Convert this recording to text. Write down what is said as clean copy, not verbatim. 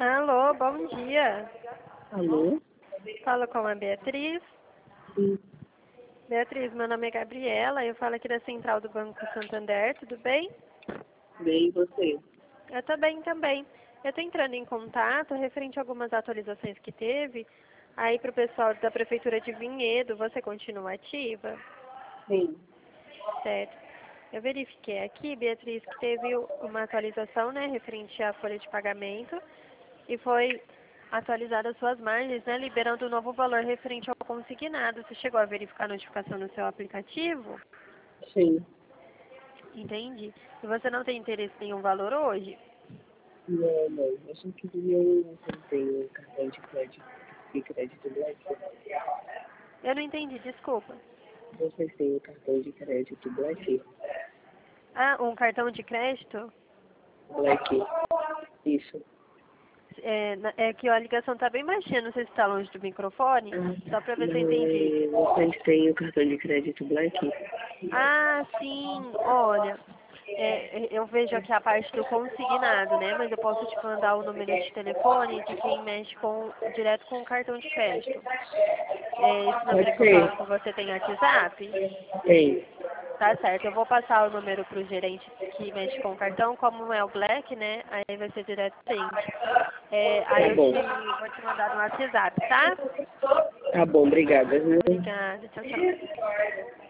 Alô, bom dia. Alô? Falo com a Beatriz. Sim, Beatriz, meu nome é Gabriela, eu falo aqui da Central do Banco Santander, tudo bem? bem, e você? Eu tô bem também. Eu estou entrando em contato referente a algumas atualizações que teve aí para o pessoal da Prefeitura de Vinhedo. Você continua ativa? Sim, Certo. Eu verifiquei aqui, Beatriz, que teve uma atualização, né, referente à folha de pagamento e foi atualizada as suas margens, né, liberando um novo valor referente ao consignado. Você chegou a verificar a notificação no seu aplicativo? sim. Entendi. E você não tem interesse em nenhum valor hoje? Não, não. Eu só queria um tenho cartão de crédito Black. Eu não entendi, desculpa. Vocês têm o cartão de crédito Black? Ah, um cartão de crédito? Black. Isso. É que a ligação está bem baixinha, não sei se está longe do microfone, só para ver se eu Não, entendi. vocês têm o cartão de crédito Black? Ah, sim, olha, eu vejo aqui a parte do consignado, né? Mas eu posso te mandar o número de telefone de quem mexe direto com o cartão de crédito. Esse número Pode que eu ser. falo com você tem WhatsApp? Tem. Tá certo, eu vou passar o número pro gerente que mexe com o cartão, como é o Black, né? Aí vai ser direto cliente. Aí Tá eu bom. vou te mandar no WhatsApp, tá? Tá bom, obrigada, viu? Obrigada, tchau, tchau.